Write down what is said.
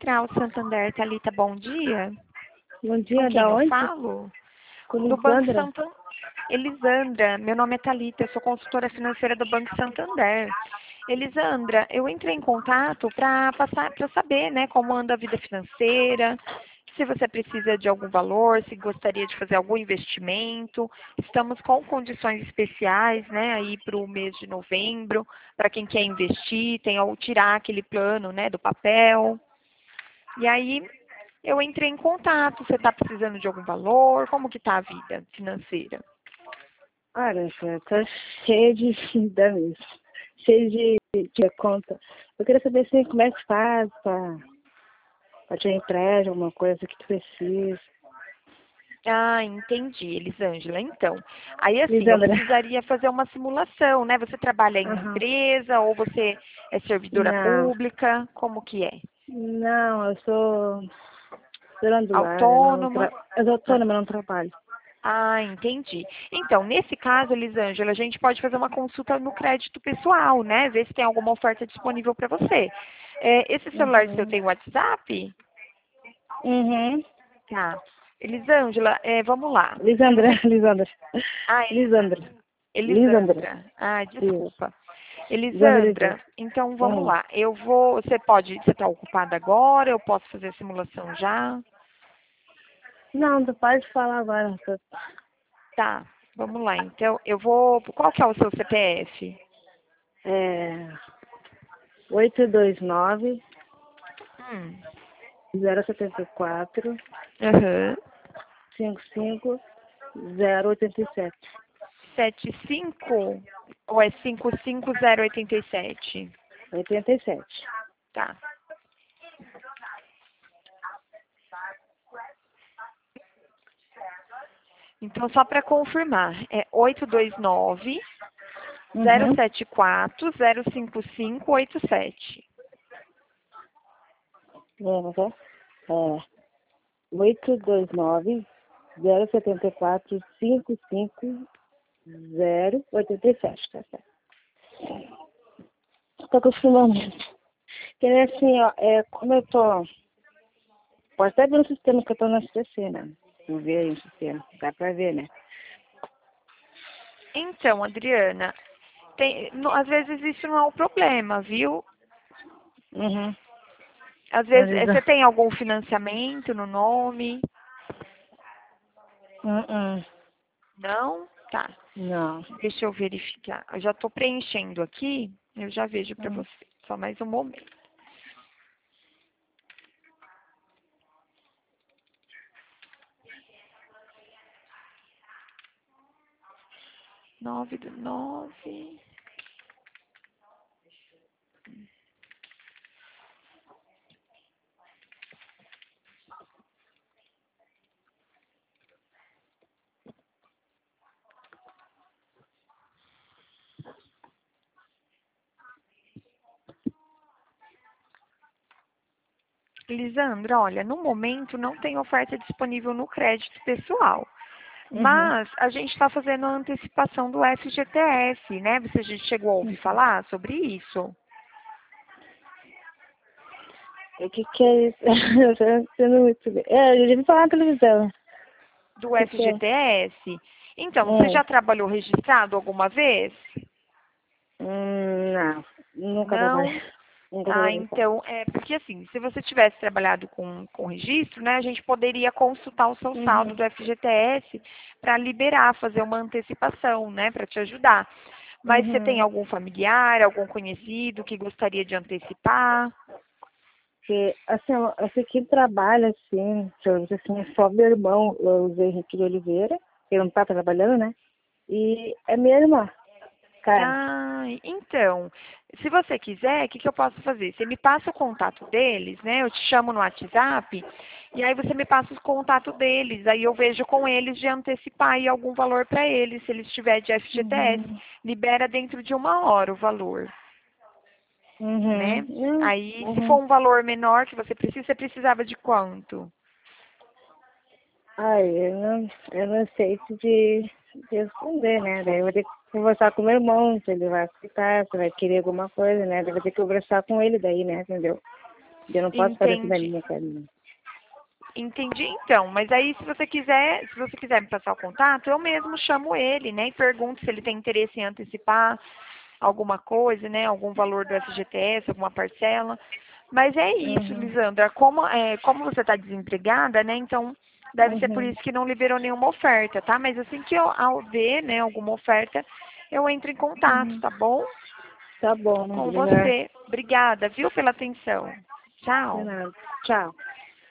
Central Santander, Thalita, bom dia. Bom Com dia, quem da eu onde? falo? Com Do Banco Lisandra? Santander. Elisandra, meu nome é Thalita, eu sou consultora financeira do Banco Santander. Elisandra, eu entrei em contato para saber, né, como anda a vida financeira, se você precisa de algum valor, se gostaria de fazer algum investimento. Estamos com condições especiais, né, aí para o mês de novembro, para quem quer investir, tem ou tirar aquele plano, né, do papel. E aí eu entrei em contato, você está precisando de algum valor? Como que está a vida financeira? Olha, eu tô cheia de da mesmo. Cheia de conta. Eu queria saber assim, como é que faz pra te empréstimo, alguma coisa que tu precisa. Ah, entendi, Elisângela. Então, aí assim, eu Lisandra? precisaria fazer uma simulação, né? Você trabalha em Aham. empresa ou você é servidora Não, pública? Como que é? não, eu sou grandulária, Autônoma? eu sou Ah, autônoma, não trabalho. entendi. Então, nesse caso, Elisângela, a gente pode fazer uma consulta no crédito pessoal, né? Ver se tem alguma oferta disponível para você. Esse celular seu Uhum. tem WhatsApp? Uhum. Tá. Elisângela, vamos lá. Se Lisandra, você... Lisandra. Ah, Lisandra. Elisandra. Ah, Isso. desculpa. Lisandra, Lisandra. Elisandra, então vamos lá. Você está ocupada agora? Eu posso fazer a simulação já? Não, tu pode falar agora. Tá, vamos lá. Então, qual que é o seu CPF? É 829 Hum. 074 Aham. 55087. 75 ou é 55087? 87. Tá. Então, só para confirmar, é 829 Uhum. 074 05587. Vamos ver. É 829 074 55087. Tá certo. Tô confirmando. Que nem assim, ó, como eu tô. Pode até ver no sistema que eu tô no SPC, né? Não vê aí no sistema. Dá pra ver, né? Então, Adriana, às vezes isso não é um problema, viu? Uhum. Às vezes, você Analisar. tem algum financiamento no nome? Uhum. Não? Tá. Não. Deixa eu verificar. Eu já estou preenchendo aqui, eu já vejo para Uhum. você. Só mais um momento. 9/9. Lisandra, olha, no momento não tem oferta disponível no crédito pessoal. Uhum. Mas a gente está fazendo a antecipação do FGTS, né? Você já chegou a ouvir falar sobre isso? O que é isso? Eu tô entendendo muito bem. Eu já vi falar na televisão. Do O que é? FGTS? Então, você já trabalhou registrado alguma vez? Não. Nunca trabalhei. Não? Nunca Ah, trabalhei. então, porque assim, se você tivesse trabalhado com registro, né, a gente poderia consultar o seu saldo Uhum. do FGTS para liberar, fazer uma antecipação, né, para te ajudar. Mas você tem Uhum. algum familiar, algum conhecido que gostaria de antecipar? Porque, assim, esse aqui trabalha, assim, deixa eu dizer assim, é só meu irmão, o Zé Henrique de Oliveira, que não tá trabalhando, né? E é minha irmã, Karen. Ah, então, se você quiser, o que eu posso fazer? Você me passa o contato deles, né? Eu te chamo no WhatsApp, e aí você me passa o contato deles, aí eu vejo com eles de antecipar aí algum valor para eles, se eles tiverem de FGTS, Uhum. libera dentro de 1 hora o valor, né? Uhum. Aí, se for Uhum. um valor menor que você precisava de quanto? Ai, eu não sei de responder, né? Daí eu vou ter que conversar com meu irmão, se ele vai aceitar, se vai querer alguma coisa, né? Daí eu vou ter que conversar com ele daí, né? Entendeu? Eu não posso fazer isso da Entendi. minha carinha. Entendi, então. Mas aí, se você quiser me passar o contato, eu mesmo chamo ele, né? E pergunto se ele tem interesse em antecipar alguma coisa, né? Algum valor do FGTS, alguma parcela. Mas é isso, Uhum. Lisandra. Como você está desempregada, né? Então, deve ser por Uhum. isso que não liberou nenhuma oferta, tá? Mas assim que eu ao ver, né, alguma oferta, eu entro em contato, Uhum. tá bom? Tá bom, Com obrigada. você. Obrigada, viu, pela atenção. De Tchau. nada. Tchau.